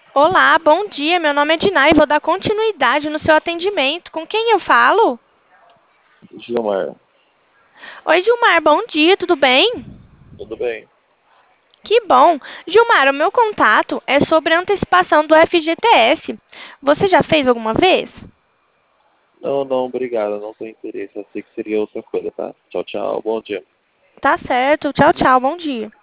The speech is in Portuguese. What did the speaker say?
Olá, bom dia. Meu nome é Dinah e vou dar continuidade no seu atendimento. Com quem eu falo? Gilmar, Oi, Gilmar, bom dia, tudo bem? tudo bem? Que bom. Gilmar, o meu contato é sobre a antecipação do FGTS. Você já fez alguma vez? Não, não, obrigado, não tenho interesse. Achei que seria outra coisa, tá? Tchau, tchau, bom dia. Tá certo. Tchau, tchau, bom dia.